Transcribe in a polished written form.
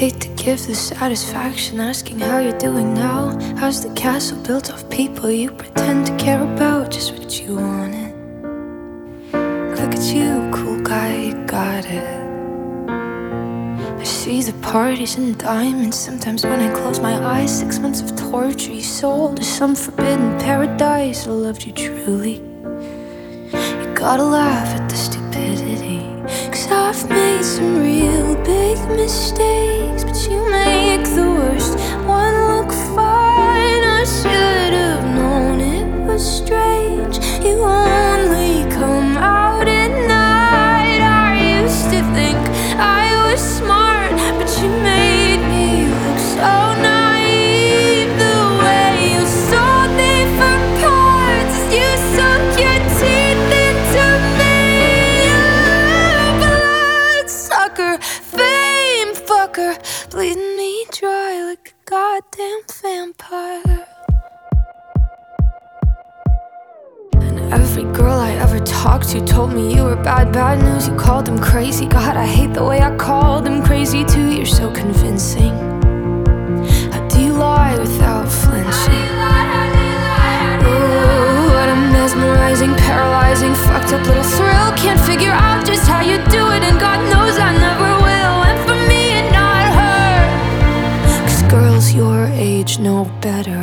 hate to give the satisfaction asking how you're doing now. How's the castle built of people you pretend to care about? Just what you wanted. Look at you, cool guy, you got it. I see the parties and diamonds. Sometimes when I close my eyes, 6 months of torture you sold to some forbidden paradise. I loved you truly. You gotta laugh at the stupidity, 'cause I've made some real big mistakes, but you make the worst one look fine. I should have known it was strange. You only come out at night. I used to think I was smart, but you made me look so naive. The way you sold me for parts, you sunk your teeth into me. Bloodsucker, fame fucker, bleeding me dry like a goddamn vampire. And every girl I ever talked to told me you were bad, bad news. You called them crazy. God, I hate the way I called them crazy too. You're so convincing. How do you lie without flinching? Oh, what a mesmerizing, paralyzing, fucked up little thrill. Can't figure out just how you do it, and God knows I never will. And for me and not her, 'cause girls your age know better.